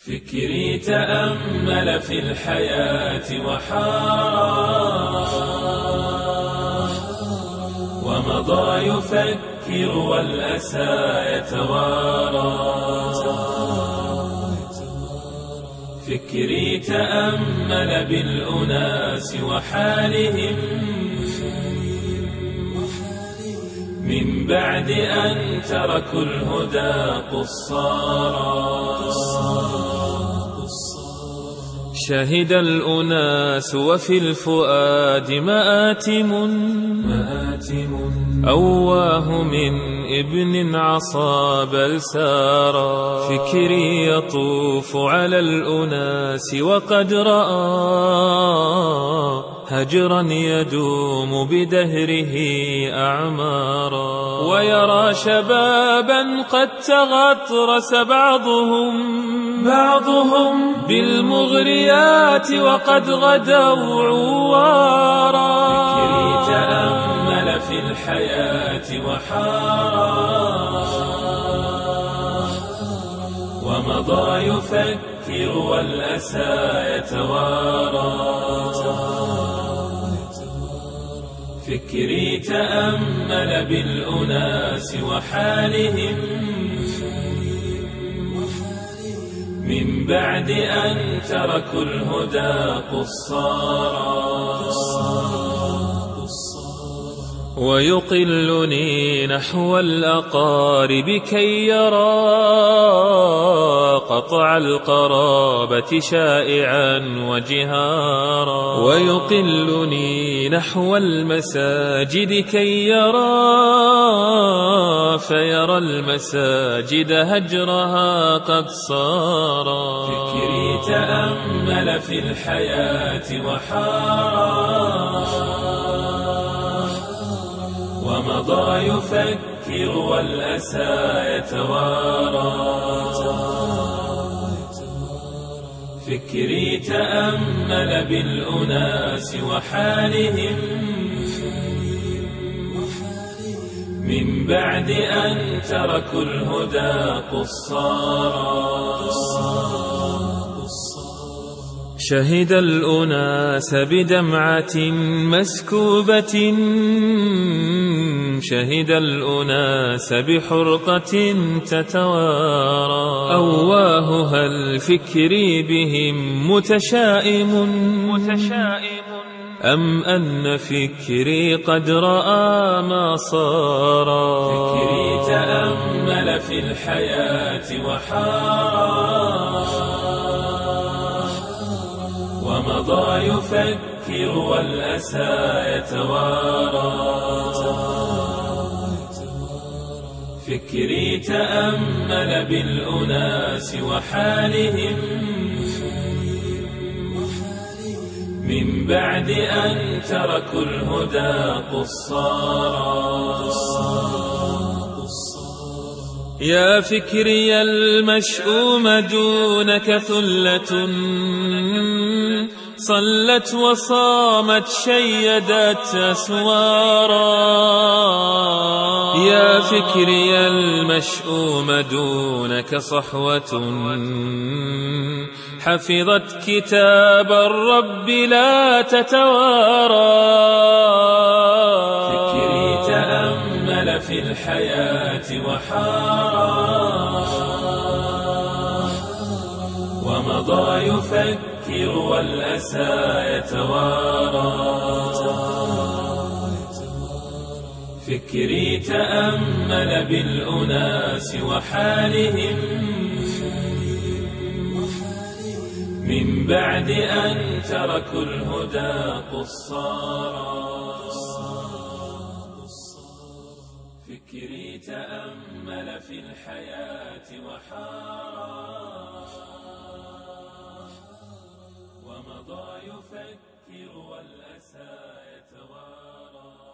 فكري تأمل في الحياة وحار، ومضى يفكر والأسى يتوارى. فكري تأمل بالأناس وحالهم من بعد أن تركوا الهدى قصارا. شهد الأناس وفي الفؤاد مآتم أواه من ابن عصى بل سارا. فكري يطوف على الأناس وقد رأى هجرا يدوم بدهره أعمارا، ويرى شبابا قد تغطرس بعضهم بالمغريات وقد غدوا عوارا. فكري تأمل في الحياة وحارا، ومضى يفكر والأسى يتوارى. فكري تأمل بالأناس وحالهم من بعد أن تركوا الهدى قصارا. ويقلني نحو الأقارب كي يرى قطع القرابة شائعا وجهارا. ويقلني نحو المساجد كي يرى فيرى المساجد هجرها قد صارا. فكري تأمل في الحياة وحارا، ومضى يفكر والأسى يتوارى. فكري تأمل بالأناس وحالهم من بعد أن تركوا الهدى قصارا. شهد الأناس بدمعة مسكوبة، شهد الأناس بحرقة تتوارى. أواه هل فكري بهم متشائم أم أن فكري قد رأى ما صارا. فكري تأمل في الحياة وحارا، ومضى يفكر والأسى يتوارى. فكري تأمل بالأناس وحالهم من بعد أن تركوا الهدى قصارا. يا فكري المشؤوم دونك ثلة صلت وصامت شيدت أسوارا. يا فكري المشؤوم دونك صحوة حفظت كتاب الرب لا تتوارى. فكري تأمل في الحياة وحارا، ومضى يفكر والأسى يتوارى. فكري تأمل بالأناس وحالهم من بعد أن تركوا الهدى قصارا. فكري تأمل في الحياة وحارا، ومضى يفكر والأسى يتوارى.